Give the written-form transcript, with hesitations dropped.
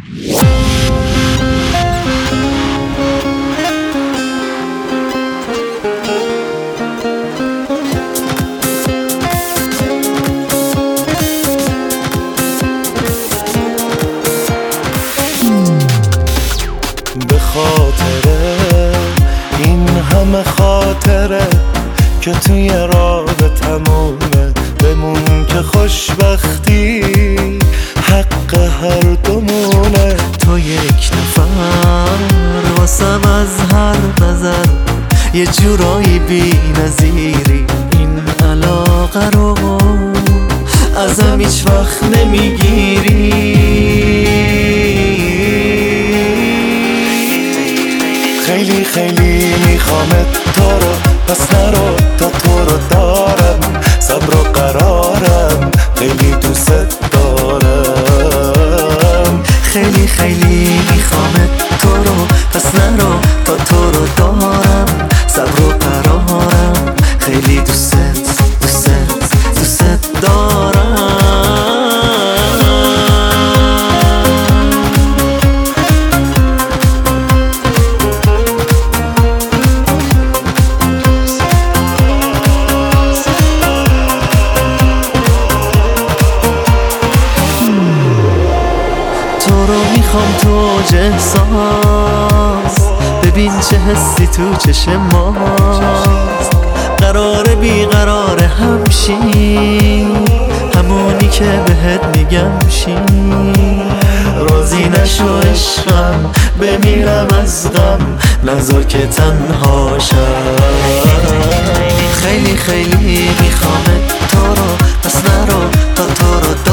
به خاطره این همه خاطره که توی رابطمونه بمون که خوشبختی حق هر دومونه. تو یک نفر واسم از هر نظر یه جورایی بی نظیری، این علاقه رو ازم هیچ وقت نمیگیری. خیلی خیلی میخوامت تو رو، پس نرو تا تو رو دارم، صبر و قرارم، خیلی دوست دارم. خیلی خیلی میخوامت تو رو، پس نرو تا تو رو دارم، صبر و قرارم، خیلی دوست دارم. تو رو میخوام تو اوج احساس، ببین چه حسی تو چشم ماست. قراره بیقرار همشی، همونی که بهت میگم شی. راضی نشو عشقم، بمیرم از غم، نذار که تنها شم. خیلی خیلی میخوامت تو رو، پس نرو تا تو رو